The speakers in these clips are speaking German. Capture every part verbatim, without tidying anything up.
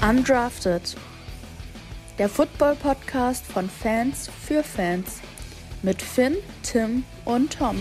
Undrafted, der Football-Podcast von Fans für Fans mit Finn, Tim und Tom.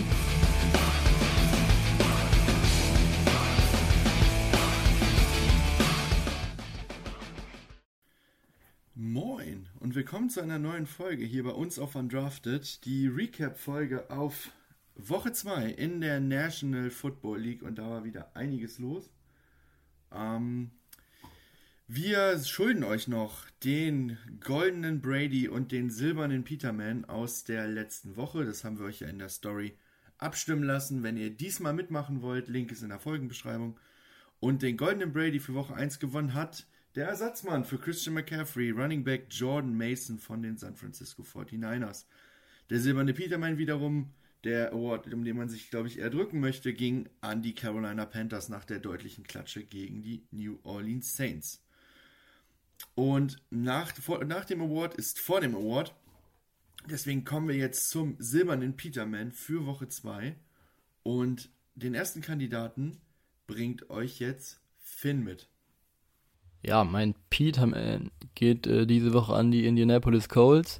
Moin und willkommen zu einer neuen Folge hier bei uns auf Undrafted, die Recap-Folge auf Woche zwei in der National Football League und da war wieder einiges los. Ähm, wir schulden euch noch den goldenen Brady und den silbernen Peterman aus der letzten Woche. Das haben wir euch ja in der Story abstimmen lassen. Wenn ihr diesmal mitmachen wollt, Link ist in der Folgenbeschreibung. Und den goldenen Brady für Woche eins gewonnen hat der Ersatzmann für Christian McCaffrey, Running Back Jordan Mason von den San Francisco forty-niners. Der silberne Peterman wiederum, der Award, um den man sich, glaube ich, eher drücken möchte, ging an die Carolina Panthers nach der deutlichen Klatsche gegen die New Orleans Saints. Und nach, vor, nach dem Award ist vor dem Award. Deswegen kommen wir jetzt zum silbernen Peterman für Woche zwei. Und den ersten Kandidaten bringt euch jetzt Finn mit. Ja, mein Peterman geht äh, diese Woche an die Indianapolis Colts.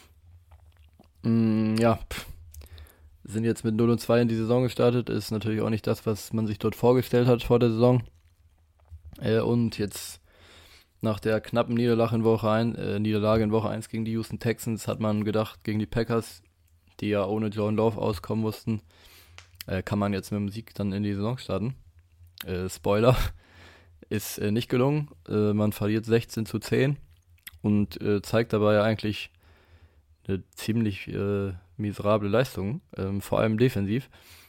Mm, ja, pff. Sind jetzt mit null und zwei in die Saison gestartet. Ist natürlich auch nicht das, was man sich dort vorgestellt hat vor der Saison. Äh, und jetzt nach der knappen Niederlage in Woche eins, äh, Niederlage in Woche eins gegen die Houston Texans hat man gedacht, gegen die Packers, die ja ohne Jordan Love auskommen mussten, äh, kann man jetzt mit dem Sieg dann in die Saison starten. Äh, Spoiler, ist äh, nicht gelungen. Äh, man verliert sechzehn zu zehn und äh, zeigt dabei eigentlich eine ziemlich äh, miserable Leistung, ähm, vor allem defensiv.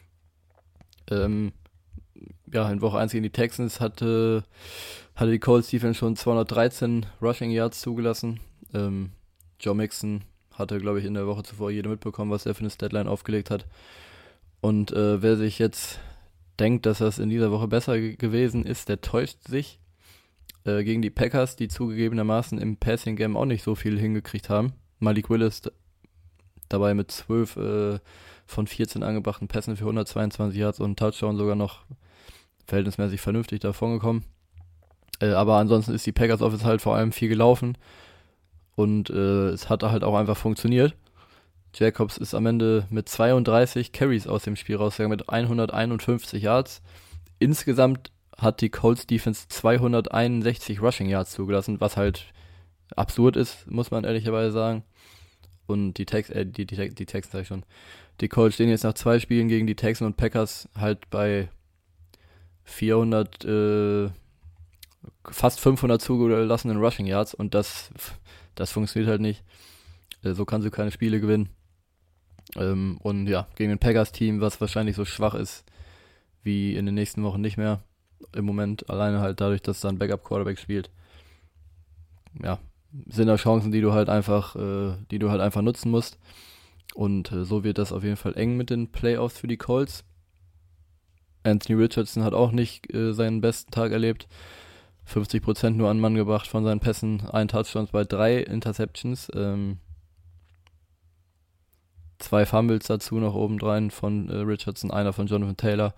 Ähm, ja, in Woche eins gegen die Texans hatte, hatte die Colts Defense schon zweihundertdreizehn Rushing Yards zugelassen. Ähm, Joe Mixon hatte, glaube ich, in der Woche zuvor jeder mitbekommen, was er für eine Statline aufgelegt hat. Und äh, wer sich jetzt denkt, dass das in dieser Woche besser g- gewesen ist, der täuscht sich. Äh, gegen die Packers, die zugegebenermaßen im Passing Game auch nicht so viel hingekriegt haben. Malik Willis d- dabei mit zwölf äh, von vierzehn angebrachten Pässen für hundertzweiundzwanzig Yards und einen Touchdown sogar noch verhältnismäßig vernünftig davon gekommen. Äh, aber ansonsten ist die Packers Offense halt vor allem viel gelaufen und äh, es hat halt auch einfach funktioniert. Jacobs ist am Ende mit zweiunddreißig Carries aus dem Spiel rausgegangen mit hunderteinundfünfzig Yards. Insgesamt hat die Colts Defense zweihunderteinundsechzig Rushing Yards zugelassen, was halt absurd ist, muss man ehrlicherweise sagen. Und die Tex, äh, die, die, die Texans sag ich schon. Die Colts stehen jetzt nach zwei Spielen gegen die Texans und Packers halt bei vierhundert, äh, fast fünfhundert zugelassenen Rushing Yards und das, das funktioniert halt nicht. Äh, so kann sie keine Spiele gewinnen. Ähm, und ja, gegen ein Packers-Team, was wahrscheinlich so schwach ist wie in den nächsten Wochen nicht mehr. Im Moment alleine halt dadurch, dass da ein Backup-Quarterback spielt. Ja, sind da Chancen, die du halt einfach, äh, die du halt einfach nutzen musst. Und äh, so wird das auf jeden Fall eng mit den Playoffs für die Colts. Anthony Richardson hat auch nicht äh, seinen besten Tag erlebt. fünfzig Prozent nur an Mann gebracht von seinen Pässen, ein Touchdown bei drei Interceptions. Ähm, zwei Fumbles dazu noch obendrein von äh, Richardson, einer von Jonathan Taylor.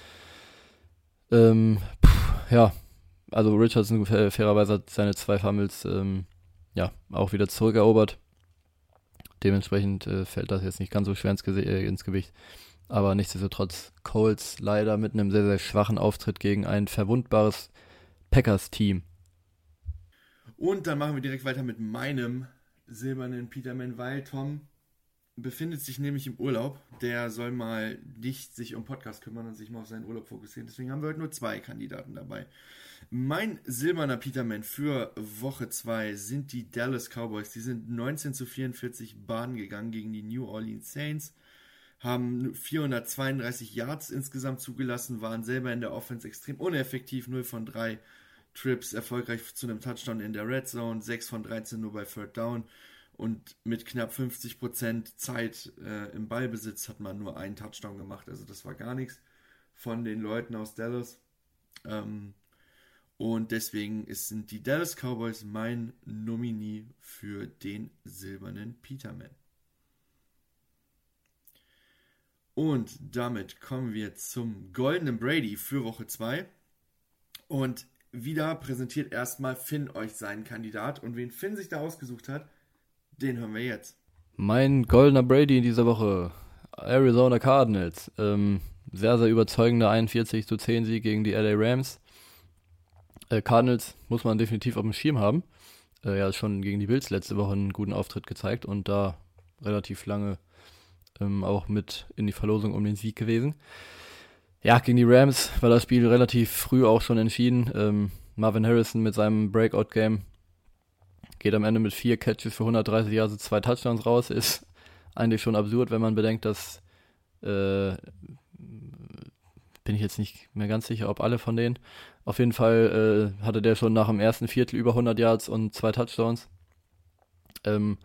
Ähm, pff, ja, also Richardson fair, fairerweise hat seine zwei Fumbles ähm, ja, auch wieder zurückerobert. Dementsprechend äh, fällt das jetzt nicht ganz so schwer ins, Gese- äh, ins Gewicht. Aber nichtsdestotrotz Colts leider mit einem sehr, sehr schwachen Auftritt gegen ein verwundbares Packers-Team. Und dann machen wir direkt weiter mit meinem silbernen Peterman, weil Tom befindet sich nämlich im Urlaub. Der soll mal nicht sich um Podcast kümmern und sich mal auf seinen Urlaub fokussieren. Deswegen haben wir heute nur zwei Kandidaten dabei. Mein silberner Peterman für Woche zwei sind die Dallas Cowboys. Die sind neunzehn zu vierundvierzig Bahnen gegangen gegen die New Orleans Saints. Haben vierhundertzweiunddreißig Yards insgesamt zugelassen, waren selber in der Offense extrem uneffektiv, null von drei Trips erfolgreich zu einem Touchdown in der Red Zone, sechs von dreizehn nur bei Third Down und mit knapp fünfzig Prozent Zeit äh, im Ballbesitz hat man nur einen Touchdown gemacht, also das war gar nichts von den Leuten aus Dallas. Ähm, und deswegen ist, sind die Dallas Cowboys mein Nominee für den silbernen Peterman. Und damit kommen wir zum goldenen Brady für Woche zwei. Und wieder präsentiert erstmal Finn euch seinen Kandidat. Und wen Finn sich da ausgesucht hat, den hören wir jetzt. Mein goldener Brady in dieser Woche, Arizona Cardinals. Ähm, sehr, sehr überzeugender einundvierzig zu zehn Sieg gegen die L A Rams. Äh, Cardinals muss man definitiv auf dem Schirm haben. Äh, ja, schon gegen die Bills letzte Woche einen guten Auftritt gezeigt und da relativ lange ähm, auch mit in die Verlosung um den Sieg gewesen. Ja, gegen die Rams war das Spiel relativ früh auch schon entschieden. Ähm, Marvin Harrison mit seinem Breakout-Game geht am Ende mit vier Catches für hundertdreißig Yards, also zwei Touchdowns raus. Ist eigentlich schon absurd, wenn man bedenkt, dass äh, bin ich jetzt nicht mehr ganz sicher, ob alle von denen. Auf jeden Fall äh, hatte der schon nach dem ersten Viertel über hundert Yards und zwei Touchdowns. Ähm,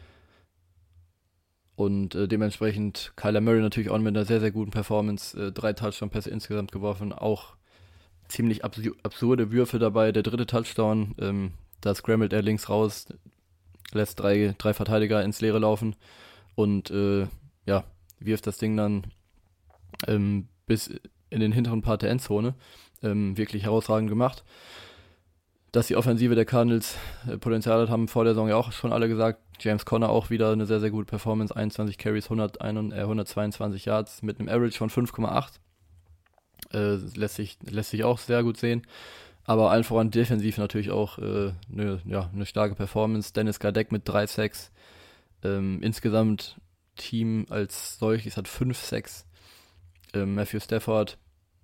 und äh, dementsprechend Kyler Murray natürlich auch mit einer sehr, sehr guten Performance. Äh, drei Touchdown-Pässe insgesamt geworfen. Auch ziemlich absu- absurde Würfe dabei. Der dritte Touchdown, ähm, da scrambled er links raus, lässt drei, drei Verteidiger ins Leere laufen und äh, ja, wirft das Ding dann ähm, bis in den hinteren Part der Endzone. Ähm, wirklich herausragend gemacht. Dass die Offensive der Cardinals äh, Potenzial hat, haben vor der Saison ja auch schon alle gesagt. James Conner auch wieder eine sehr, sehr gute Performance. einundzwanzig Carries, hundertzweiundzwanzig Yards mit einem Average von fünf Komma acht. Äh, lässt sich, lässt sich auch sehr gut sehen. Aber allen voran defensiv natürlich auch äh, eine, ja, eine starke Performance. Dennis Gardeck mit drei Sacks. Ähm, insgesamt Team als solches hat fünf Sacks. Ähm, Matthew Stafford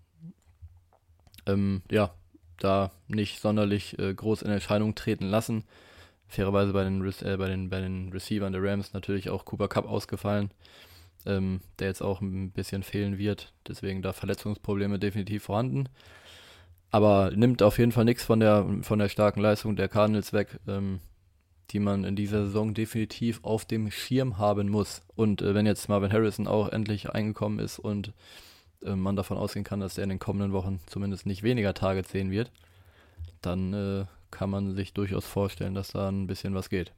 ähm, ja, da nicht sonderlich äh, groß in Erscheinung treten lassen. Fairerweise bei den, äh, bei den, bei den Receivern der Rams natürlich auch Cooper Kupp ausgefallen, ähm, der jetzt auch ein bisschen fehlen wird. Deswegen da Verletzungsprobleme definitiv vorhanden. Aber nimmt auf jeden Fall nichts von der, von der starken Leistung der Cardinals weg, ähm, die man in dieser Saison definitiv auf dem Schirm haben muss. Und äh, wenn jetzt Marvin Harrison auch endlich eingekommen ist und äh, man davon ausgehen kann, dass er in den kommenden Wochen zumindest nicht weniger Targets sehen wird, dann äh, kann man sich durchaus vorstellen, dass da ein bisschen was geht.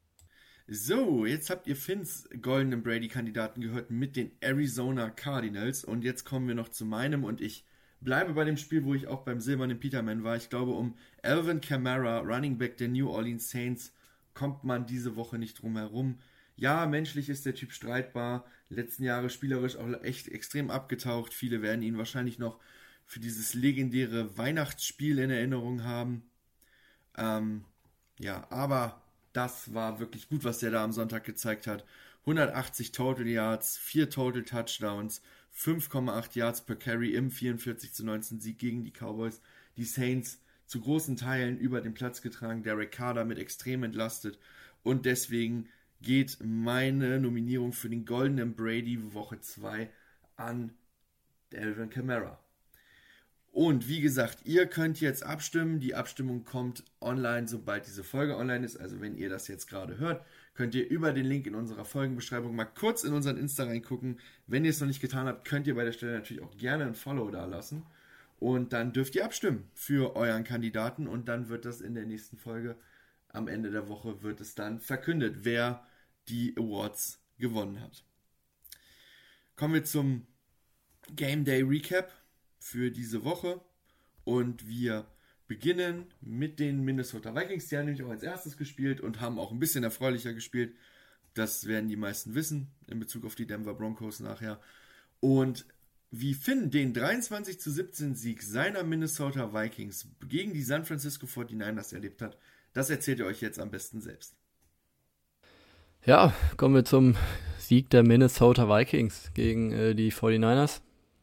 So, jetzt habt ihr Finns goldenen Brady-Kandidaten gehört mit den Arizona Cardinals. Und jetzt kommen wir noch zu meinem und ich bleibe bei dem Spiel, wo ich auch beim silbernen Peterman war. Ich glaube, um Alvin Kamara, Running Back der New Orleans Saints, kommt man diese Woche nicht drum herum. Ja, menschlich ist der Typ streitbar. Letzten Jahre spielerisch auch echt extrem abgetaucht. Viele werden ihn wahrscheinlich noch für dieses legendäre Weihnachtsspiel in Erinnerung haben. Ähm, ja, aber das war wirklich gut, was der da am Sonntag gezeigt hat. hundertachtzig Total Yards, vier Total Touchdowns, fünf Komma acht Yards per Carry im vierundvierzig zu neunzehn Sieg gegen die Cowboys. Die Saints zu großen Teilen über den Platz getragen, Derek Carr damit extrem entlastet und deswegen geht meine Nominierung für den goldenen Brady Woche zwei an Alvin Kamara. Und wie gesagt, ihr könnt jetzt abstimmen. Die Abstimmung kommt online, sobald diese Folge online ist. Also wenn ihr das jetzt gerade hört, könnt ihr über den Link in unserer Folgenbeschreibung mal kurz in unseren Insta reingucken. Wenn ihr es noch nicht getan habt, könnt ihr bei der Stelle natürlich auch gerne ein Follow da lassen. Und dann dürft ihr abstimmen für euren Kandidaten. Und dann wird das in der nächsten Folge, am Ende der Woche, wird es dann verkündet, wer die Awards gewonnen hat. Kommen wir zum Game Day Recap für diese Woche und wir beginnen mit den Minnesota Vikings. Die haben nämlich auch als erstes gespielt und haben auch ein bisschen erfreulicher gespielt. Das werden die meisten wissen in Bezug auf die Denver Broncos nachher. Und wie Finn den dreiundzwanzig zu siebzehn Sieg seiner Minnesota Vikings gegen die San Francisco forty-niners erlebt hat, das erzählt ihr euch jetzt am besten selbst. Ja, kommen wir zum Sieg der Minnesota Vikings gegen äh, die forty-niners.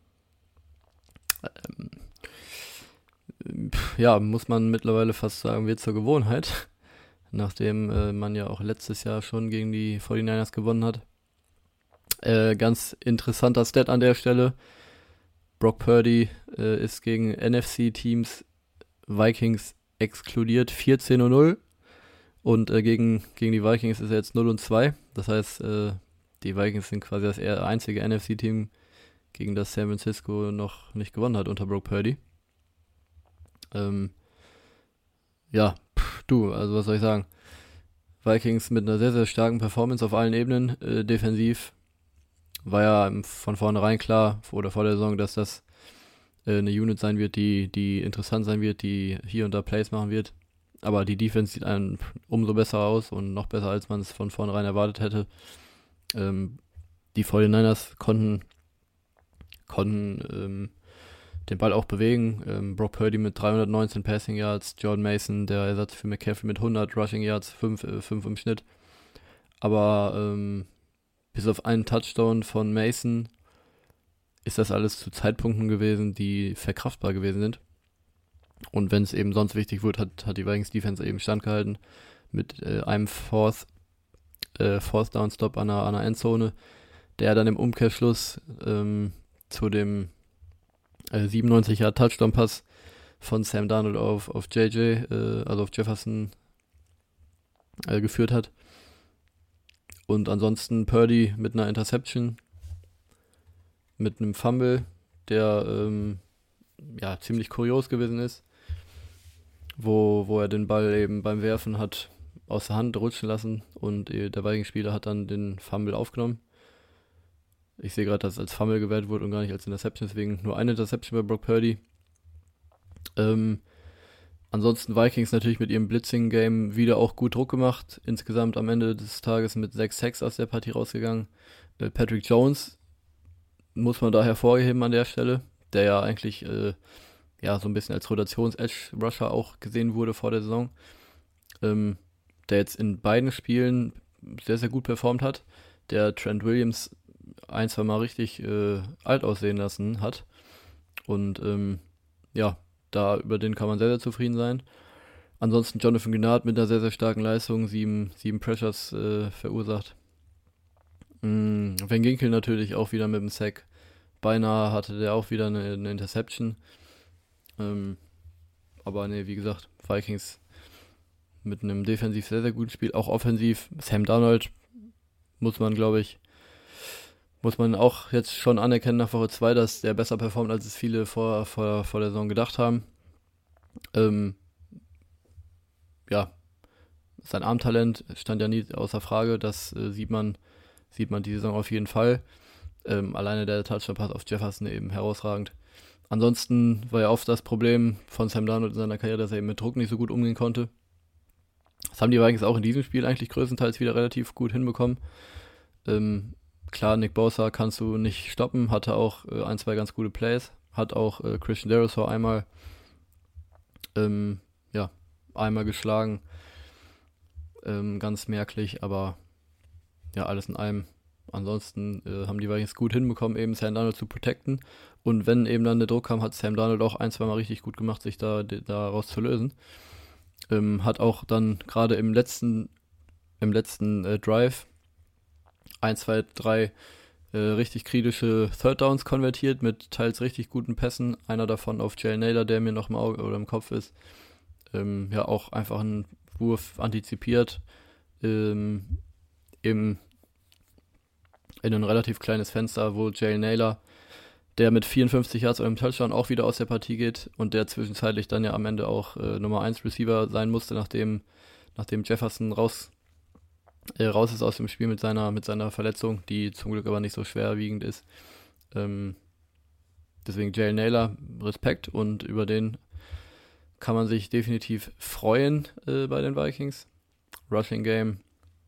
Ähm, ja, muss man mittlerweile fast sagen, wird zur Gewohnheit, nachdem äh, man ja auch letztes Jahr schon gegen die forty-niners gewonnen hat. Äh, ganz interessanter Stat an der Stelle. Brock Purdy äh, ist gegen N F C-Teams Vikings exkludiert vierzehn und null und äh, gegen, gegen die Vikings ist er jetzt null und zwei. Das heißt, äh, die Vikings sind quasi das eher einzige N F C-Team, gegen das San Francisco noch nicht gewonnen hat unter Brock Purdy. Ähm, ja, pff, du, also was soll ich sagen? Vikings mit einer sehr, sehr starken Performance auf allen Ebenen. Äh, defensiv war ja von vornherein klar, oder vor der Saison, dass das äh, eine Unit sein wird, die, die interessant sein wird, die hier und da Plays machen wird. Aber die Defense sieht einem umso besser aus und noch besser, als man es von vornherein erwartet hätte. Ähm, die forty-niners konnten, konnten ähm, den Ball auch bewegen. Ähm, Brock Purdy mit dreihundertneunzehn Passing Yards, Jordan Mason, der Ersatz für McCaffrey mit hundert Rushing Yards, fünf im Schnitt. Aber ähm, bis auf einen Touchdown von Mason ist das alles zu Zeitpunkten gewesen, die verkraftbar gewesen sind. Und wenn es eben sonst wichtig wird, hat, hat die Vikings Defense eben standgehalten mit äh, einem Fourth, äh, Fourth Down Stop an einer, an einer Endzone, der dann im Umkehrschluss ähm, zu dem äh, siebenundneunzig Yard Touchdown Pass von Sam Darnold auf, auf J J, äh, also auf Jefferson, äh, geführt hat. Und ansonsten Purdy mit einer Interception, mit einem Fumble, der ähm, ja ziemlich kurios gewesen ist, wo, wo er den Ball eben beim Werfen hat aus der Hand rutschen lassen und der Vikings-Spieler hat dann den Fumble aufgenommen. Ich sehe gerade, dass es als Fumble gewertet wurde und gar nicht als Interception, deswegen nur eine Interception bei Brock Purdy. Ähm, ansonsten Vikings natürlich mit ihrem Blitzing-Game wieder auch gut Druck gemacht. Insgesamt am Ende des Tages mit sechs Sacks aus der Partie rausgegangen. Äh, Patrick Jones muss man da hervorheben an der Stelle, der ja eigentlich äh, ja so ein bisschen als Rotations-Edge-Rusher auch gesehen wurde vor der Saison. Ähm, der jetzt in beiden Spielen sehr, sehr gut performt hat. Der Trent Williams ein, zwei Mal richtig äh, alt aussehen lassen hat. Und ähm, ja, da über den kann man sehr, sehr zufrieden sein. Ansonsten Jonathan Greenard mit einer sehr, sehr starken Leistung, sieben, sieben Pressures äh, verursacht. Mm, Van Ginkel natürlich auch wieder mit dem Sack. Beinahe hatte der auch wieder eine, eine Interception. Ähm, aber ne, wie gesagt, Vikings mit einem defensiv sehr, sehr guten Spiel. Auch offensiv, Sam Darnold muss man, glaube ich, muss man auch jetzt schon anerkennen nach Woche zwei, dass der besser performt, als es viele vor, vor, vor der Saison gedacht haben. Ähm, ja, sein Armtalent stand ja nie außer Frage, das äh, sieht man sieht man die Saison auf jeden Fall. Ähm, alleine der Touchdown-Pass auf Jefferson eben herausragend. Ansonsten war ja oft das Problem von Sam Darnold in seiner Karriere, dass er eben mit Druck nicht so gut umgehen konnte. Das haben die Vikings auch in diesem Spiel eigentlich größtenteils wieder relativ gut hinbekommen. Ähm, klar, Nick Bosa kannst du nicht stoppen, hatte auch äh, ein, zwei ganz gute Plays, hat auch äh, Christian Darrisaw einmal ähm, ja, einmal geschlagen, ähm, ganz merklich, aber ja, alles in allem. Ansonsten äh, haben die Vikings gut hinbekommen, eben Sam Darnold zu protecten. Und wenn eben dann der Druck kam, hat Sam Darnold auch ein, zwei Mal richtig gut gemacht, sich da daraus zu lösen. Ähm, hat auch dann gerade im letzten im letzten äh, Drive eins, zwei, drei äh, richtig kritische Third Downs konvertiert mit teils richtig guten Pässen. Einer davon auf Jalen Naylor, der mir noch im Auge oder im Kopf ist. Ähm, ja, auch einfach einen Wurf antizipiert. Ähm, im in ein relativ kleines Fenster, wo Jalen Naylor, der mit vierundfünfzig Yards und einem Touchdown auch wieder aus der Partie geht und der zwischenzeitlich dann ja am Ende auch äh, Nummer eins Receiver sein musste, nachdem, nachdem Jefferson raus, äh, raus ist aus dem Spiel mit seiner, mit seiner Verletzung, die zum Glück aber nicht so schwerwiegend ist. Ähm, deswegen Jalen Naylor, Respekt, und über den kann man sich definitiv freuen äh, bei den Vikings. Rushing Game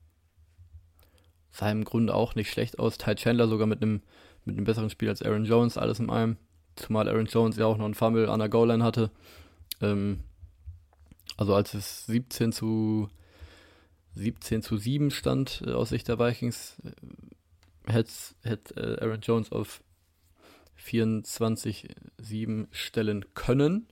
sah im Grunde auch nicht schlecht aus. Ty Chandler sogar mit einem mit einem besseren Spiel als Aaron Jones, alles in einem. Zumal Aaron Jones ja auch noch einen Fumble an der Goal-Line hatte. Ähm, also als es siebzehn zu sieben stand äh, aus Sicht der Vikings, äh, hätte hätt, äh, Aaron Jones auf vierundzwanzig sieben stellen können.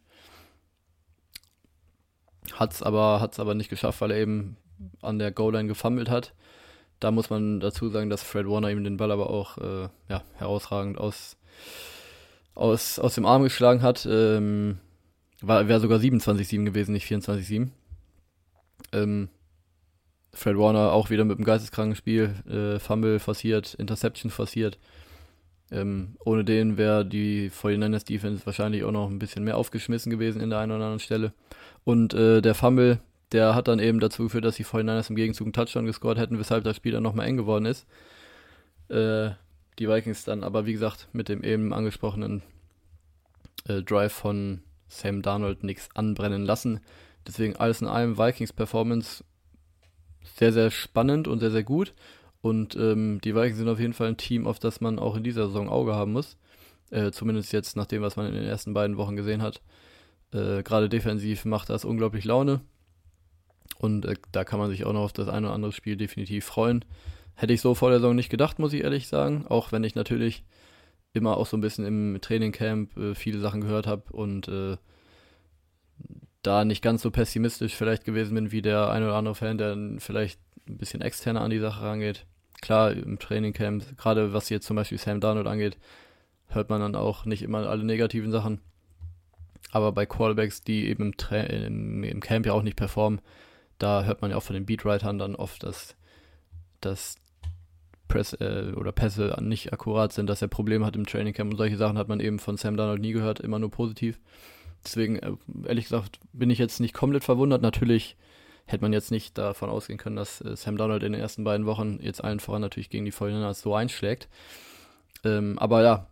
Hat's aber, hat's aber nicht geschafft, weil er eben an der Goal-Line gefummelt hat. Da muss man dazu sagen, dass Fred Warner ihm den Ball aber auch äh, ja, herausragend aus, aus, aus dem Arm geschlagen hat. Ähm, war, wäre sogar siebenundzwanzig sieben gewesen, nicht vierundzwanzig sieben. Ähm, Fred Warner auch wieder mit einem geisteskranken Spiel. Äh, Fumble forciert, Interception forciert. Ähm, ohne den wäre die forty-niners Defense wahrscheinlich auch noch ein bisschen mehr aufgeschmissen gewesen in der einen oder anderen Stelle. Und äh, der Fumble, der hat dann eben dazu geführt, dass die forty-niners im Gegenzug einen Touchdown gescored hätten, weshalb das Spiel dann nochmal eng geworden ist. Äh, die Vikings dann aber, wie gesagt, mit dem eben angesprochenen äh, Drive von Sam Darnold nichts anbrennen lassen. Deswegen alles in allem Vikings Performance sehr, sehr spannend und sehr, sehr gut. Und ähm, die Vikings sind auf jeden Fall ein Team, auf das man auch in dieser Saison Auge haben muss. Äh, zumindest jetzt nach dem, was man in den ersten beiden Wochen gesehen hat. Äh, Gerade defensiv macht das unglaublich Laune. Und äh, da kann man sich auch noch auf das eine oder andere Spiel definitiv freuen. Hätte ich so vor der Saison nicht gedacht, muss ich ehrlich sagen. Auch wenn ich natürlich immer auch so ein bisschen im Trainingcamp äh, viele Sachen gehört habe und äh, da nicht ganz so pessimistisch vielleicht gewesen bin wie der ein oder andere Fan, der vielleicht ein bisschen externer an die Sache rangeht. Klar, im Trainingcamp, gerade was jetzt zum Beispiel Sam Darnold angeht, hört man dann auch nicht immer alle negativen Sachen. Aber bei Quarterbacks, die eben im, Tra- im, im Camp ja auch nicht performen, da hört man ja auch von den Beatwritern dann oft, dass, dass Press, äh, oder Pässe nicht akkurat sind, dass er Probleme hat im Trainingcamp und solche Sachen hat man eben von Sam Darnold nie gehört, immer nur positiv. Deswegen, äh, ehrlich gesagt, bin ich jetzt nicht komplett verwundert. Natürlich hätte man jetzt nicht davon ausgehen können, dass äh, Sam Darnold in den ersten beiden Wochen jetzt allen voran natürlich gegen die forty-niners so einschlägt. Ähm, aber ja,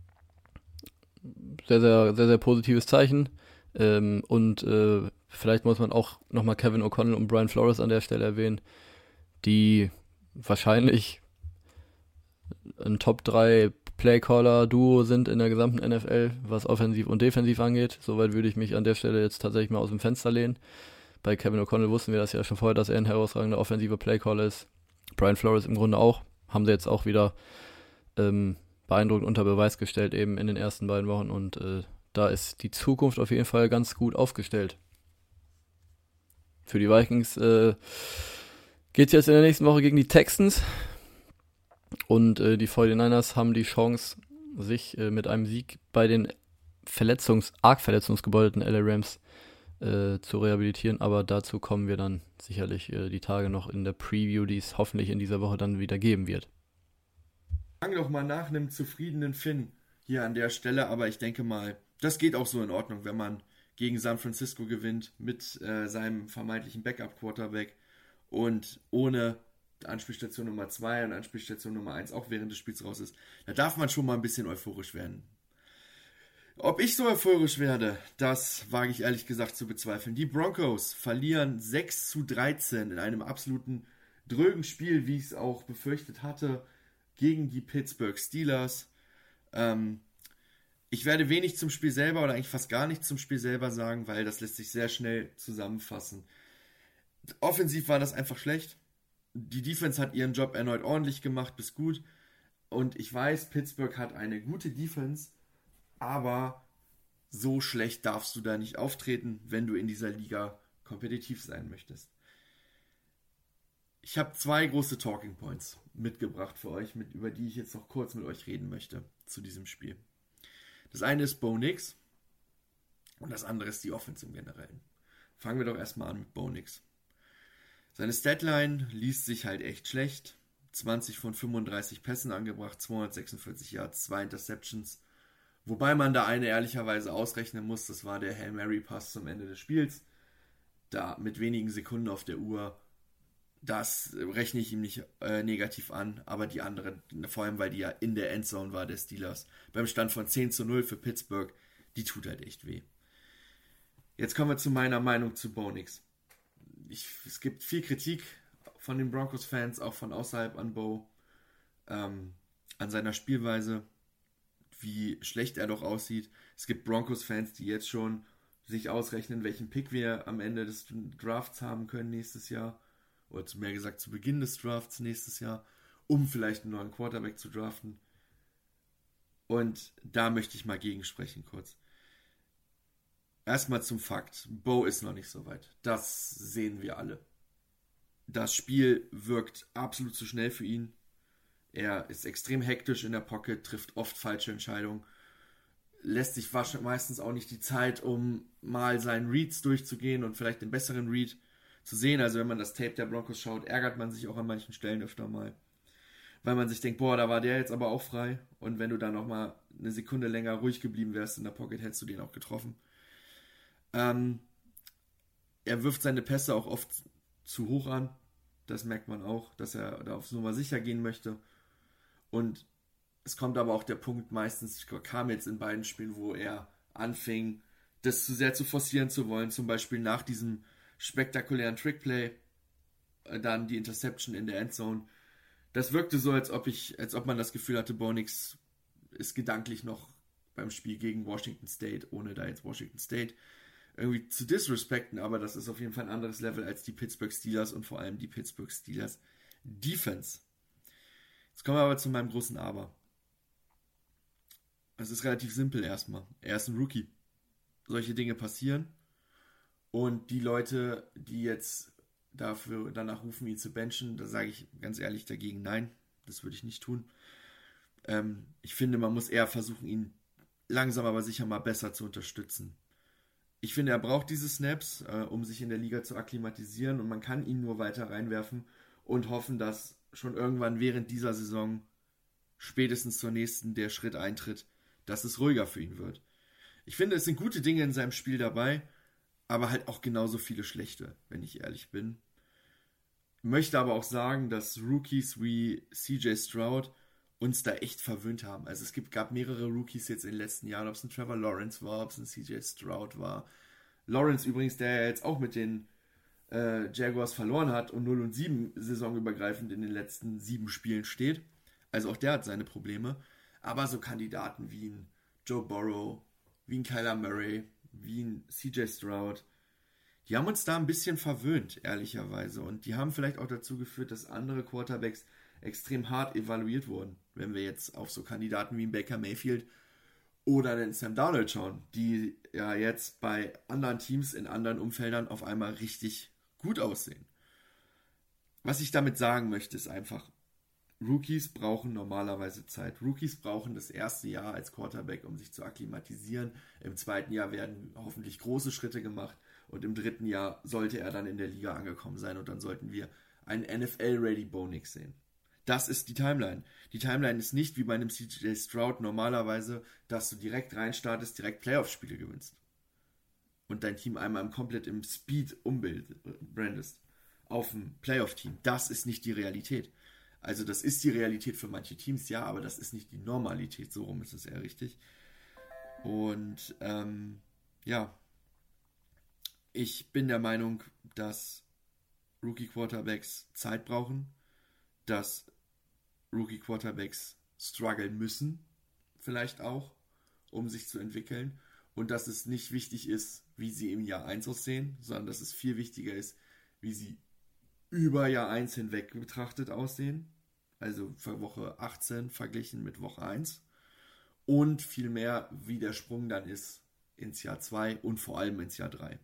sehr, sehr, sehr, sehr positives Zeichen. Ähm, und äh, vielleicht muss man auch nochmal Kevin O'Connell und Brian Flores an der Stelle erwähnen, die wahrscheinlich ein Top drei Playcaller-Duo sind in der gesamten N F L, was offensiv und defensiv angeht. Soweit würde ich mich an der Stelle jetzt tatsächlich mal aus dem Fenster lehnen. Bei Kevin O'Connell wussten wir das ja schon vorher, dass er ein herausragender offensiver Playcaller ist. Brian Flores im Grunde auch. Haben sie jetzt auch wieder ähm, beeindruckend unter Beweis gestellt, eben in den ersten beiden Wochen. Und äh, da ist die Zukunft auf jeden Fall ganz gut aufgestellt. Für die Vikings äh, geht es jetzt in der nächsten Woche gegen die Texans. Und äh, die forty-niners haben die Chance, sich äh, mit einem Sieg bei den Verletzungs-, arg verletzungsgebeutelten L A Rams äh, zu rehabilitieren. Aber dazu kommen wir dann sicherlich äh, die Tage noch in der Preview, die es hoffentlich in dieser Woche dann wieder geben wird. Fang doch mal nach einem zufriedenen Finn hier an der Stelle. Aber ich denke mal, das geht auch so in Ordnung, wenn man gegen San Francisco gewinnt mit äh, seinem vermeintlichen Backup-Quarterback und ohne Anspielstation Nummer zwei und Anspielstation Nummer eins auch während des Spiels raus ist. Da darf man schon mal ein bisschen euphorisch werden. Ob ich so euphorisch werde, das wage ich ehrlich gesagt zu bezweifeln. Die Broncos verlieren sechs zu dreizehn in einem absoluten drögen Spiel, wie ich es auch befürchtet hatte, gegen die Pittsburgh Steelers. Ähm, ich werde wenig zum Spiel selber oder eigentlich fast gar nichts zum Spiel selber sagen, weil das lässt sich sehr schnell zusammenfassen. Offensiv war das einfach schlecht. Die Defense hat ihren Job erneut ordentlich gemacht, bis gut. Und ich weiß, Pittsburgh hat eine gute Defense, aber so schlecht darfst du da nicht auftreten, wenn du in dieser Liga kompetitiv sein möchtest. Ich habe zwei große Talking Points mitgebracht für euch, mit, über die ich jetzt noch kurz mit euch reden möchte zu diesem Spiel. Das eine ist Bo Nix und das andere ist die Offense im Generellen. Fangen wir doch erstmal an mit Bo Nix. Seine Statline liest sich halt echt schlecht. zwanzig von fünfunddreißig Pässen angebracht, zweihundertsechsundvierzig Yards, zwei Interceptions. Wobei man da eine ehrlicherweise ausrechnen muss, das war der Hail Mary Pass zum Ende des Spiels. Da mit wenigen Sekunden auf der Uhr. Das rechne ich ihm nicht äh, negativ an, aber die andere, vor allem weil die ja in der Endzone war, der Steelers, beim Stand von zehn zu null für Pittsburgh, die tut halt echt weh. Jetzt kommen wir zu meiner Meinung zu Bo Nix. Ich, es gibt viel Kritik von den Broncos-Fans, auch von außerhalb an Bo, ähm, an seiner Spielweise, wie schlecht er doch aussieht. Es gibt Broncos-Fans, die jetzt schon sich ausrechnen, welchen Pick wir am Ende des Drafts haben können nächstes Jahr, oder mehr gesagt zu Beginn des Drafts nächstes Jahr, um vielleicht einen neuen Quarterback zu draften. Und da möchte ich mal gegensprechen kurz. Erstmal zum Fakt. Bo ist noch nicht so weit. Das sehen wir alle. Das Spiel wirkt absolut zu schnell für ihn. Er ist extrem hektisch in der Pocket, trifft oft falsche Entscheidungen, lässt sich meistens auch nicht die Zeit, um mal seinen Reads durchzugehen und vielleicht den besseren Read zu sehen. Also wenn man das Tape der Broncos schaut, ärgert man sich auch an manchen Stellen öfter mal. Weil man sich denkt, boah, da war der jetzt aber auch frei. Und wenn du da nochmal eine Sekunde länger ruhig geblieben wärst in der Pocket, hättest du den auch getroffen. Ähm, er wirft seine Pässe auch oft zu hoch an. Das merkt man auch, dass er da auf Nummer sicher gehen möchte. Und es kommt aber auch der Punkt, meistens kam jetzt in beiden Spielen, wo er anfing, das zu sehr zu forcieren zu wollen, zum Beispiel nach diesem spektakulären Trickplay, äh, dann die Interception in der Endzone. Das wirkte so, als ob ich, als ob man das Gefühl hatte, Bo Nix ist gedanklich noch beim Spiel gegen Washington State, ohne da jetzt Washington State irgendwie zu disrespekten, aber das ist auf jeden Fall ein anderes Level als die Pittsburgh Steelers und vor allem die Pittsburgh Steelers Defense. Jetzt kommen wir aber zu meinem großen Aber. Es ist relativ simpel erstmal. Er ist ein Rookie. Solche Dinge passieren und die Leute, die jetzt dafür danach rufen, ihn zu benchen, da sage ich ganz ehrlich dagegen, nein, das würde ich nicht tun. Ähm, ich finde, man muss eher versuchen, ihn langsam aber sicher mal besser zu unterstützen. Ich finde, er braucht diese Snaps, äh, um sich in der Liga zu akklimatisieren und man kann ihn nur weiter reinwerfen und hoffen, dass schon irgendwann während dieser Saison, spätestens zur nächsten, der Schritt eintritt, dass es ruhiger für ihn wird. Ich finde, es sind gute Dinge in seinem Spiel dabei, aber halt auch genauso viele schlechte, wenn ich ehrlich bin. Ich möchte aber auch sagen, dass Rookies wie C J Stroud uns da echt verwöhnt haben. Also es gibt, gab mehrere Rookies jetzt in den letzten Jahren, ob es ein Trevor Lawrence war, ob es ein C J Stroud war. Lawrence übrigens, der ja jetzt auch mit den äh, Jaguars verloren hat und null und sieben saisonübergreifend in den letzten sieben Spielen steht. Also auch der hat seine Probleme. Aber so Kandidaten wie ein Joe Burrow, wie ein Kyler Murray, wie ein C J Stroud, die haben uns da ein bisschen verwöhnt, ehrlicherweise. Und die haben vielleicht auch dazu geführt, dass andere Quarterbacks extrem hart evaluiert wurden. Wenn wir jetzt auf so Kandidaten wie einen Baker Mayfield oder den Sam Darnold schauen, die ja jetzt bei anderen Teams in anderen Umfeldern auf einmal richtig gut aussehen. Was ich damit sagen möchte, ist einfach, Rookies brauchen normalerweise Zeit. Rookies brauchen das erste Jahr als Quarterback, um sich zu akklimatisieren. Im zweiten Jahr werden hoffentlich große Schritte gemacht und im dritten Jahr sollte er dann in der Liga angekommen sein und dann sollten wir einen N F L-Ready Bo Nix sehen. Das ist die Timeline. Die Timeline ist nicht wie bei einem C J Stroud normalerweise, dass du direkt reinstartest, direkt Playoff-Spiele gewinnst und dein Team einmal komplett im Speed umbrandest auf ein Playoff-Team. Das ist nicht die Realität. Also das ist die Realität für manche Teams, ja, aber das ist nicht die Normalität. So rum ist es eher richtig. Und ähm, ja, ich bin der Meinung, dass Rookie-Quarterbacks Zeit brauchen, dass Rookie-Quarterbacks strugglen müssen, vielleicht auch, um sich zu entwickeln. Und dass es nicht wichtig ist, wie sie im Jahr eins aussehen, sondern dass es viel wichtiger ist, wie sie über Jahr eins hinweg betrachtet aussehen. Also für Woche achtzehn verglichen mit Woche eins. Und vielmehr, wie der Sprung dann ist ins Jahr zwei und vor allem ins Jahr drei.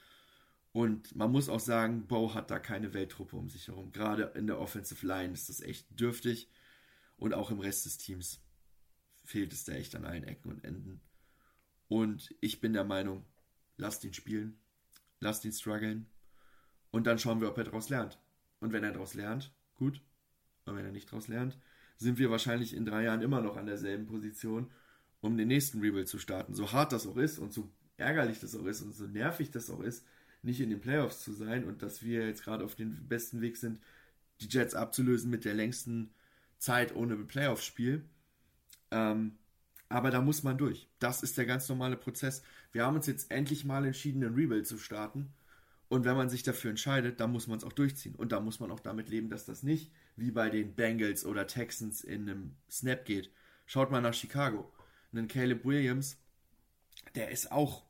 Und man muss auch sagen, Bo hat da keine Welttruppe um sich herum. Gerade in der Offensive Line ist das echt dürftig. Und auch im Rest des Teams fehlt es da echt an allen Ecken und Enden. Und ich bin der Meinung, lasst ihn spielen, lasst ihn strugglen und dann schauen wir, ob er daraus lernt. Und wenn er daraus lernt, gut. Und wenn er nicht daraus lernt, sind wir wahrscheinlich in drei Jahren immer noch an derselben Position, um den nächsten Rebuild zu starten. So hart das auch ist und so ärgerlich das auch ist und so nervig das auch ist, nicht in den Playoffs zu sein und dass wir jetzt gerade auf dem besten Weg sind, die Jets abzulösen mit der längsten Zeit ohne Playoff-Spiel. Ähm, aber da muss man durch. Das ist der ganz normale Prozess. Wir haben uns jetzt endlich mal entschieden, einen Rebuild zu starten. Und wenn man sich dafür entscheidet, dann muss man es auch durchziehen. Und da muss man auch damit leben, dass das nicht wie bei den Bengals oder Texans in einem Snap geht. Schaut mal nach Chicago. Einen Caleb Williams, der ist auch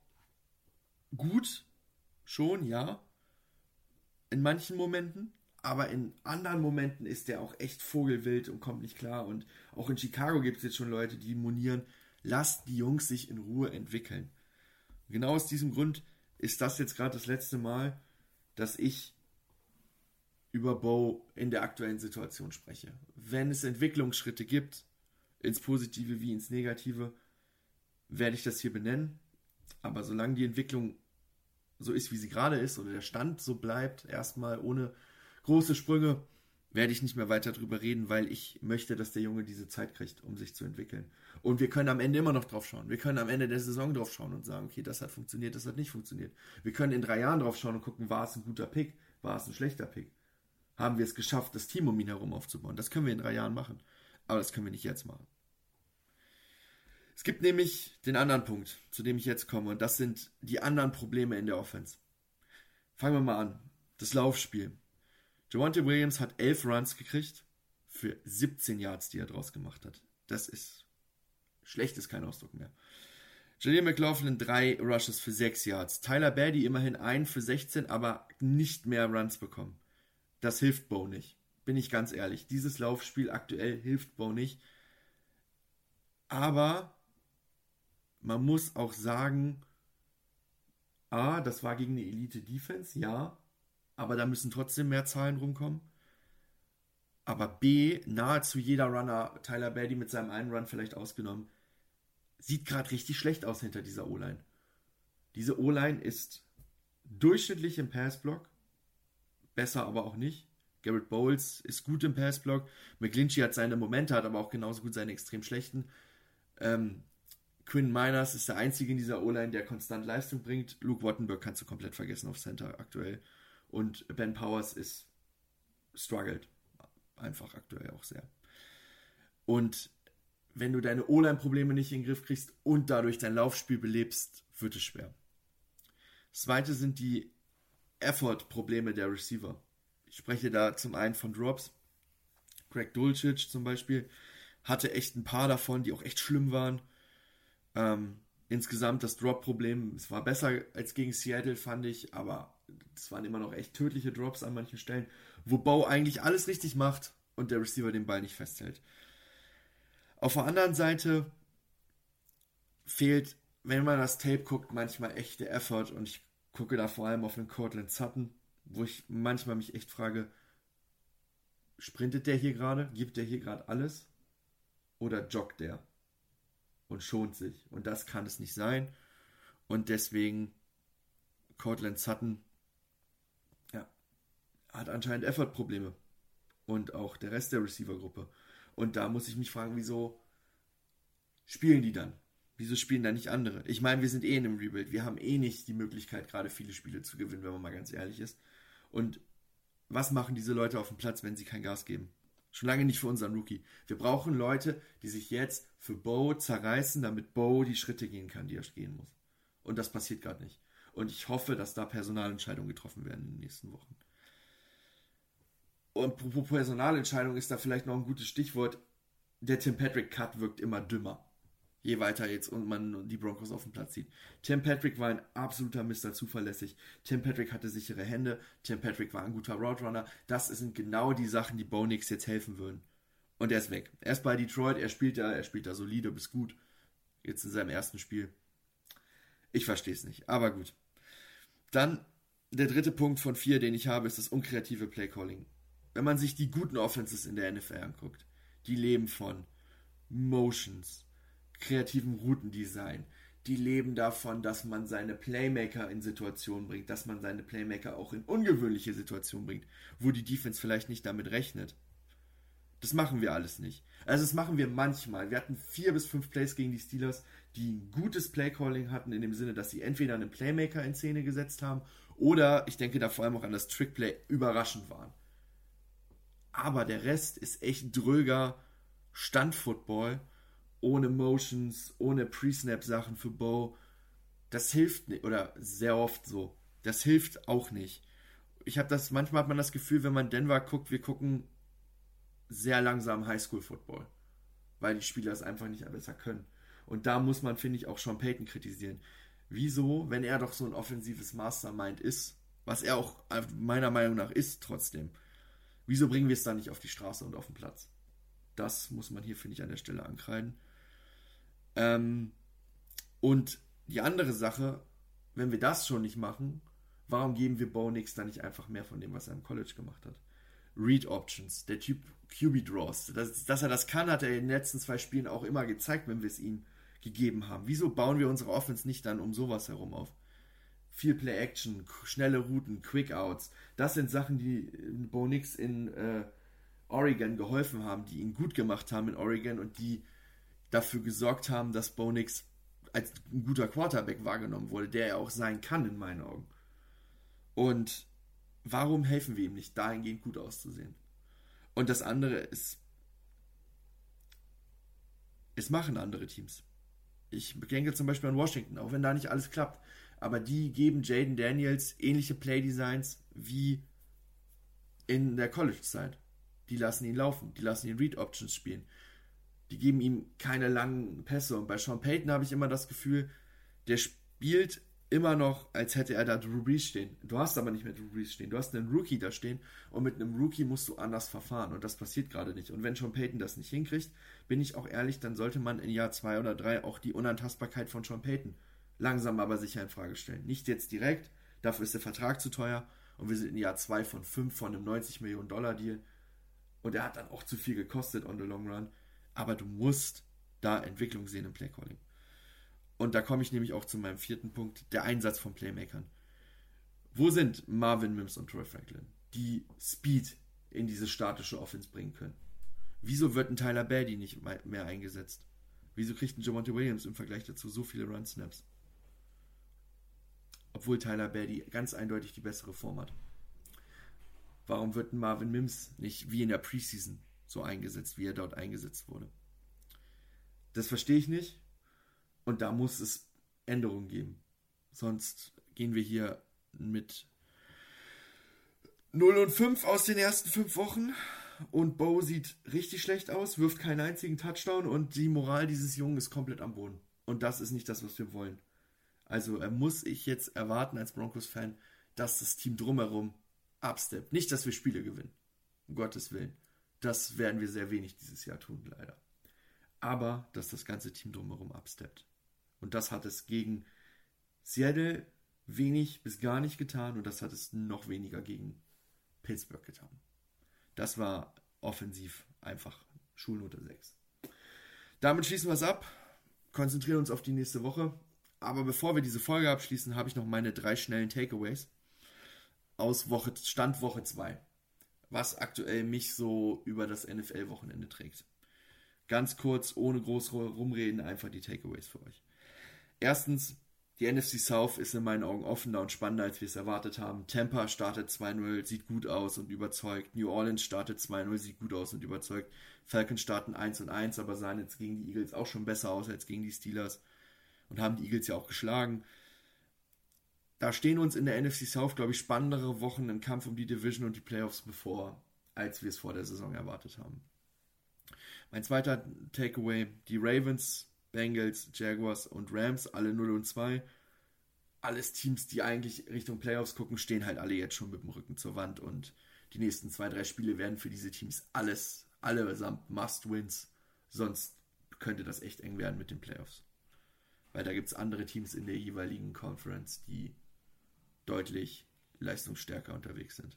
gut, schon, ja, in manchen Momenten, aber in anderen Momenten ist der auch echt vogelwild und kommt nicht klar. Und auch in Chicago gibt es jetzt schon Leute, die monieren, lasst die Jungs sich in Ruhe entwickeln. Und genau aus diesem Grund ist das jetzt gerade das letzte Mal, dass ich über Bo in der aktuellen Situation spreche. Wenn es Entwicklungsschritte gibt, ins Positive wie ins Negative, werde ich das hier benennen. Aber solange die Entwicklung so ist, wie sie gerade ist, oder der Stand so bleibt, erstmal ohne große Sprünge, werde ich nicht mehr weiter drüber reden, weil ich möchte, dass der Junge diese Zeit kriegt, um sich zu entwickeln. Und wir können am Ende immer noch drauf schauen. Wir können am Ende der Saison drauf schauen und sagen, okay, das hat funktioniert, das hat nicht funktioniert. Wir können in drei Jahren drauf schauen und gucken, war es ein guter Pick, war es ein schlechter Pick. Haben wir es geschafft, das Team um ihn herum aufzubauen. Das können wir in drei Jahren machen. Aber das können wir nicht jetzt machen. Es gibt nämlich den anderen Punkt, zu dem ich jetzt komme, und das sind die anderen Probleme in der Offense. Fangen wir mal an. Das Laufspiel. Javonte Williams hat elf Runs gekriegt für siebzehn Yards, die er draus gemacht hat. Das ist schlecht, ist kein Ausdruck mehr. Jaleel McLaughlin drei Rushes für sechs Yards. Tyler Badie immerhin einen für sechzehn, aber nicht mehr Runs bekommen. Das hilft Bo nicht. Bin ich ganz ehrlich. Dieses Laufspiel aktuell hilft Bo nicht. Aber man muss auch sagen, A, das war gegen eine Elite-Defense, ja, aber da müssen trotzdem mehr Zahlen rumkommen. Aber B, nahezu jeder Runner, Tyler Badie mit seinem einen Run vielleicht ausgenommen, sieht gerade richtig schlecht aus hinter dieser O-Line. Diese O-Line ist durchschnittlich im Passblock, besser aber auch nicht. Garrett Bowles ist gut im Passblock. McGlinchey hat seine Momente, hat aber auch genauso gut seine extrem schlechten. Ähm, Quinn Miners ist der Einzige in dieser O-Line, der konstant Leistung bringt. Luke Wattenberg kannst du komplett vergessen auf Center aktuell. Und Ben Powers ist struggled. Einfach aktuell auch sehr. Und wenn du deine O-Line-Probleme nicht in den Griff kriegst und dadurch dein Laufspiel belebst, wird es schwer. Das zweite sind die Effort-Probleme der Receiver. Ich spreche da zum einen von Drops. Greg Dulcich zum Beispiel hatte echt ein paar davon, die auch echt schlimm waren. Ähm, insgesamt das Drop-Problem, es war besser als gegen Seattle, fand ich, aber es waren immer noch echt tödliche Drops an manchen Stellen, wo Bo eigentlich alles richtig macht und der Receiver den Ball nicht festhält. Auf der anderen Seite fehlt, wenn man das Tape guckt, manchmal echte Effort, und ich gucke da vor allem auf den Courtland Sutton, wo ich manchmal mich echt frage, sprintet der hier gerade? Gibt der hier gerade alles? Oder joggt der? Und schont sich. Und das kann es nicht sein. Und deswegen Courtland Sutton, ja, hat anscheinend Effort-Probleme. Und auch der Rest der Receiver-Gruppe. Und da muss ich mich fragen, wieso spielen die dann? Wieso spielen da nicht andere? Ich meine, wir sind eh in einem Rebuild. Wir haben eh nicht die Möglichkeit, gerade viele Spiele zu gewinnen, wenn man mal ganz ehrlich ist. Und was machen diese Leute auf dem Platz, wenn sie kein Gas geben? Schon lange nicht für unseren Rookie. Wir brauchen Leute, die sich jetzt für Bo zerreißen, damit Bo die Schritte gehen kann, die er gehen muss. Und das passiert gerade nicht. Und ich hoffe, dass da Personalentscheidungen getroffen werden in den nächsten Wochen. Und pro Personalentscheidung ist da vielleicht noch ein gutes Stichwort. Der Tim Patrick Cut wirkt immer dümmer, je weiter jetzt und man die Broncos auf den Platz sieht. Tim Patrick war ein absoluter Mister zuverlässig. Tim Patrick hatte sichere Hände. Tim Patrick war ein guter Route Runner. Das sind genau die Sachen, die Bo Nix jetzt helfen würden. Und er ist weg. Er ist bei Detroit, er spielt da, er spielt da solide bis gut. Jetzt in seinem ersten Spiel. Ich verstehe es nicht, aber gut. Dann der dritte Punkt von vier, den ich habe, ist das unkreative Playcalling. Wenn man sich die guten Offenses in der N F L anguckt, die leben von Motions, kreativem Routendesign, die leben davon, dass man seine Playmaker in Situationen bringt, dass man seine Playmaker auch in ungewöhnliche Situationen bringt, wo die Defense vielleicht nicht damit rechnet. Das machen wir alles nicht. Also das machen wir manchmal. Wir hatten vier bis fünf Plays gegen die Steelers, die ein gutes Playcalling hatten, in dem Sinne, dass sie entweder einen Playmaker in Szene gesetzt haben oder, ich denke da vor allem auch an das Trickplay, überraschend waren. Aber der Rest ist echt dröger Standfootball, ohne Motions, ohne Pre-Snap-Sachen für Bo. Das hilft nicht, oder sehr oft so. Das hilft auch nicht. Ich habe das, manchmal hat man das Gefühl, wenn man Denver guckt, wir gucken sehr langsam Highschool-Football, weil die Spieler es einfach nicht besser können. Und da muss man, finde ich, auch Sean Payton kritisieren. Wieso, wenn er doch so ein offensives Mastermind ist, was er auch meiner Meinung nach ist trotzdem, wieso bringen wir es dann nicht auf die Straße und auf den Platz? Das muss man hier, finde ich, an der Stelle ankreiden. Ähm, und die andere Sache, wenn wir das schon nicht machen, warum geben wir Bo Nix dann nicht einfach mehr von dem, was er im College gemacht hat? Read Options, der Typ Q B Draws. Das, dass er das kann, hat er in den letzten zwei Spielen auch immer gezeigt, wenn wir es ihm gegeben haben. Wieso bauen wir unsere Offense nicht dann um sowas herum auf? Viel Play-Action, schnelle Routen, Quick-Outs. Das sind Sachen, die Bo Nix in äh, Oregon geholfen haben, die ihn gut gemacht haben in Oregon und die dafür gesorgt haben, dass Bo Nix als ein guter Quarterback wahrgenommen wurde, der er auch sein kann in meinen Augen. Und warum helfen wir ihm nicht, dahingehend gut auszusehen? Und das andere ist, es machen andere Teams. Ich denke zum Beispiel an Washington, auch wenn da nicht alles klappt. Aber die geben Jaden Daniels ähnliche Playdesigns wie in der College-Zeit. Die lassen ihn laufen, die lassen ihn Read-Options spielen. Die geben ihm keine langen Pässe. Und bei Sean Payton habe ich immer das Gefühl, der spielt immer noch, als hätte er da Drew Brees stehen. Du hast aber nicht mehr Drew Brees stehen. Du hast einen Rookie da stehen und mit einem Rookie musst du anders verfahren. Und das passiert gerade nicht. Und wenn Sean Payton das nicht hinkriegt, bin ich auch ehrlich, dann sollte man in Jahr zwei oder drei auch die Unantastbarkeit von Sean Payton langsam aber sicher in Frage stellen. Nicht jetzt direkt, dafür ist der Vertrag zu teuer und wir sind in Jahr zwei von fünf von einem neunzig Millionen Dollar Deal und er hat dann auch zu viel gekostet on the long run, aber du musst da Entwicklung sehen im Playcalling. Und da komme ich nämlich auch zu meinem vierten Punkt, der Einsatz von Playmakern. Wo sind Marvin Mims und Troy Franklin, die Speed in diese statische Offense bringen können? Wieso wird ein Tyler Badie nicht mehr eingesetzt? Wieso kriegt ein Javonte Williams im Vergleich dazu so viele Run-Snaps? Obwohl Tyler Badie ganz eindeutig die bessere Form hat. Warum wird ein Marvin Mims nicht wie in der Preseason so eingesetzt, wie er dort eingesetzt wurde? Das verstehe ich nicht. Und da muss es Änderungen geben. Sonst gehen wir hier mit null und fünf aus den ersten fünf Wochen. Und Bo sieht richtig schlecht aus, wirft keinen einzigen Touchdown und die Moral dieses Jungen ist komplett am Boden. Und das ist nicht das, was wir wollen. Also äh, muss ich jetzt erwarten als Broncos-Fan, dass das Team drumherum absteppt. Nicht, dass wir Spiele gewinnen. Um Gottes Willen. Das werden wir sehr wenig dieses Jahr tun, leider. Aber, dass das ganze Team drumherum absteppt. Und das hat es gegen Seattle wenig bis gar nicht getan und das hat es noch weniger gegen Pittsburgh getan. Das war offensiv einfach Schulnote sechs. Damit schließen wir es ab, konzentrieren uns auf die nächste Woche. Aber bevor wir diese Folge abschließen, habe ich noch meine drei schnellen Takeaways aus Woche, Stand Woche zwei, was aktuell mich so über das N F L-Wochenende trägt. Ganz kurz, ohne groß rumreden, einfach die Takeaways für euch. Erstens, die N F C South ist in meinen Augen offener und spannender, als wir es erwartet haben. Tampa startet zwei null, sieht gut aus und überzeugt. New Orleans startet zwei null, sieht gut aus und überzeugt. Falcons starten eins und eins, aber sahen jetzt gegen die Eagles auch schon besser aus als gegen die Steelers. Und haben die Eagles ja auch geschlagen. Da stehen uns in der N F C South, glaube ich, spannendere Wochen im Kampf um die Division und die Playoffs bevor, als wir es vor der Saison erwartet haben. Mein zweiter Takeaway, die Ravens, Bengals, Jaguars und Rams, alle null und zwei. Alles Teams, die eigentlich Richtung Playoffs gucken, stehen halt alle jetzt schon mit dem Rücken zur Wand und die nächsten zwei, drei Spiele werden für diese Teams alles, allesamt Must-Wins. Sonst könnte das echt eng werden mit den Playoffs. Weil da gibt es andere Teams in der jeweiligen Conference, die deutlich leistungsstärker unterwegs sind.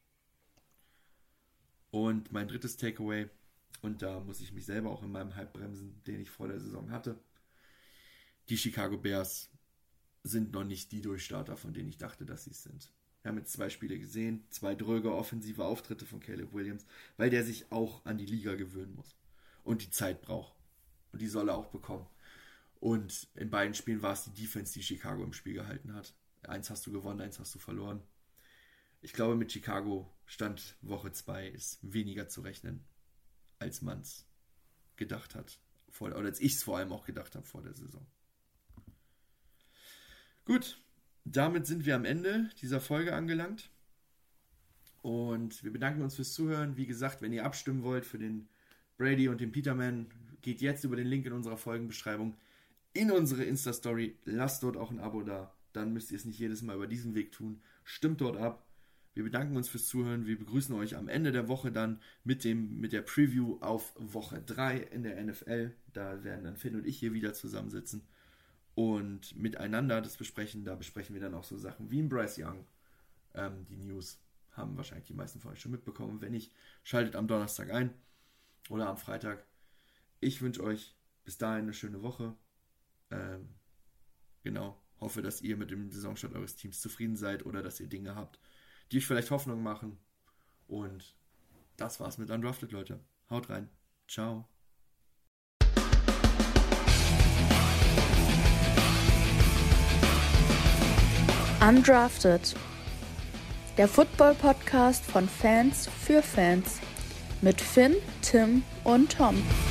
Und mein drittes Takeaway, und da muss ich mich selber auch in meinem Hype bremsen, den ich vor der Saison hatte. Die Chicago Bears sind noch nicht die Durchstarter, von denen ich dachte, dass sie es sind. Wir haben jetzt zwei Spiele gesehen, zwei dröge offensive Auftritte von Caleb Williams, weil der sich auch an die Liga gewöhnen muss und die Zeit braucht. Und die soll er auch bekommen. Und in beiden Spielen war es die Defense, die Chicago im Spiel gehalten hat. Eins hast du gewonnen, eins hast du verloren. Ich glaube, mit Chicago Stand Woche zwei ist weniger zu rechnen, als man es gedacht hat. Vor, oder als ich es vor allem auch gedacht habe vor der Saison. Gut, damit sind wir am Ende dieser Folge angelangt. Und wir bedanken uns fürs Zuhören. Wie gesagt, wenn ihr abstimmen wollt für den Brady und den Peterman, geht jetzt über den Link in unserer Folgenbeschreibung in unsere Insta-Story. Lasst dort auch ein Abo da. Dann müsst ihr es nicht jedes Mal über diesen Weg tun. Stimmt dort ab. Wir bedanken uns fürs Zuhören. Wir begrüßen euch am Ende der Woche dann mit dem mit der Preview auf Woche drei in der N F L. Da werden dann Finn und ich hier wieder zusammensitzen und miteinander das besprechen. Da besprechen wir dann auch so Sachen wie ein Bryce Young. Ähm, die News haben wahrscheinlich die meisten von euch schon mitbekommen. Wenn nicht, schaltet am Donnerstag ein oder am Freitag. Ich wünsche euch bis dahin eine schöne Woche. Ähm, genau. Hoffe, dass ihr mit dem Saisonstart eures Teams zufrieden seid oder dass ihr Dinge habt, die euch vielleicht Hoffnung machen. Und das war's mit Undrafted, Leute. Haut rein. Ciao. Undrafted. Der Football-Podcast von Fans für Fans. Mit Finn, Tim und Tom.